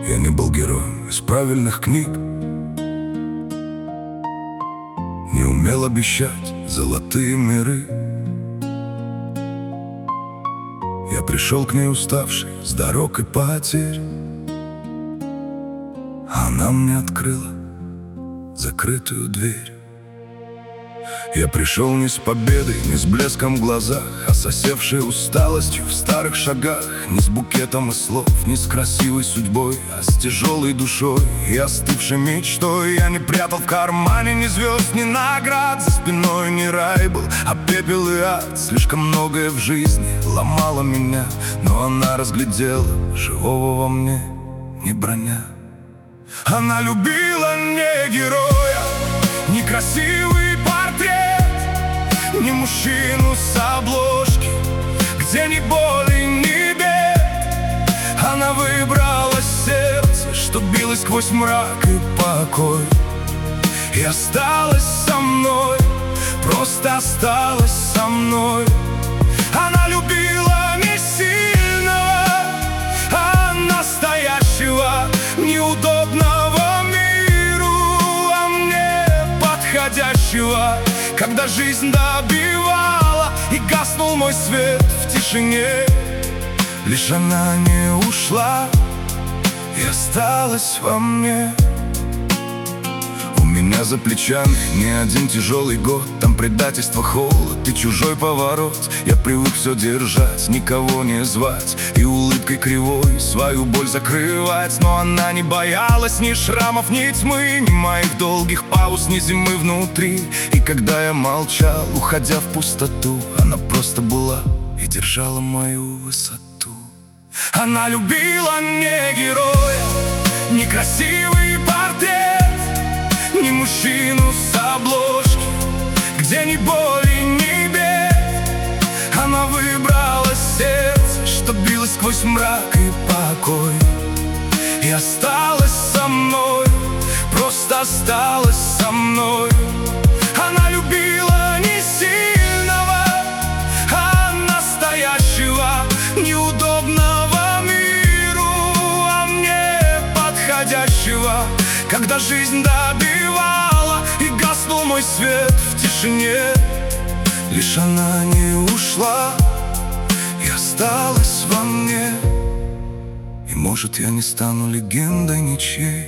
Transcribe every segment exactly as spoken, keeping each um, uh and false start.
Я не был героем из правильных книг, не умел обещать золотые миры. Я пришел к ней уставший, с дорог и потерь. Она мне открыла закрытую дверь. Я пришел не с победой, не с блеском в глазах, а с осевшей усталостью в старых шагах. Не с букетом из слов, не с красивой судьбой, а с тяжелой душой и остывшей мечтой. Я не прятал в кармане ни звезд, ни наград, за спиной не рай был, а пепел и ад. Слишком многое в жизни ломало меня, но она разглядела живого во мне, не броня. Она любила не героя, не красивый портрет, не мужчину с обложки, где ни боли, ни бед. Она выбрала сердце, что билось сквозь мрак и покой, и осталась со мной, просто осталась со мной. Она любила не сильного, а настоящего, неудобного миру, а мне подходящего. Когда жизнь добивала и гаснул мой свет в тишине, лишь она не ушла и осталась во мне. У меня за плечами не один тяжелый год, там предательство, холод и чужой поворот. Я привык все держать, никого не звать и улыбкой кривой свою боль закрывать. Но она не боялась ни шрамов, ни тьмы, ни моих долгих пауз, ни зимы внутри. И когда я молчал, уходя в пустоту, она просто была и держала мою высоту. Она любила не героя, не красивый портрет, не мужчину с обложки, где ни боли, ни бед. Она выбрала сердце, что билось сквозь мрак и покой, и осталась со мной, просто осталась со мной. Она любила не сильного, а настоящего, неудобного миру, а мне подходящего. Когда жизнь добивала и гаснул мой свет в тишине, лишь она не ушла и осталась во мне. И может, я не стану легендой ничьей,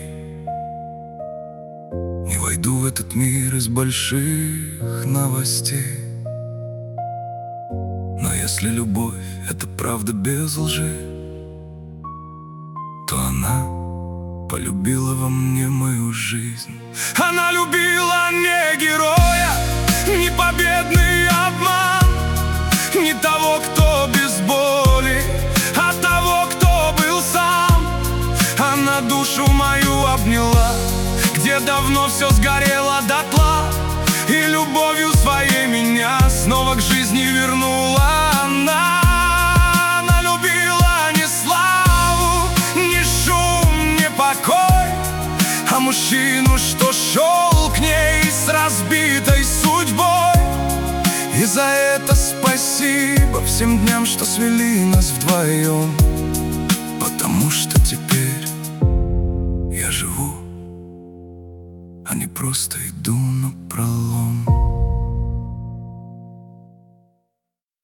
не войду в этот мир из больших новостей, но если любовь — это правда без лжи, то она полюбила во мне мою жизнь. Она любила не героя, не победный обман, не того, кто без боли, а того, кто был сам. Она душу мою обняла, где давно все сгорело дотла, и любовью своей меня снова к жизни вернула она. А мужчину, что шел к ней с разбитой судьбой. И за это спасибо всем дням, что свели нас вдвоем, потому что теперь я живу, а не просто иду напролом.